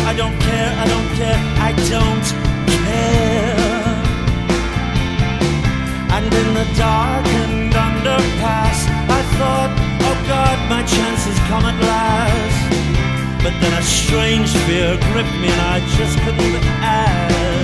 I don't care, I don't care, I don't care. And in the darkened underpass, I thought, oh God, my chance has come at last. But then a strange fear gripped me and I just couldn't ask.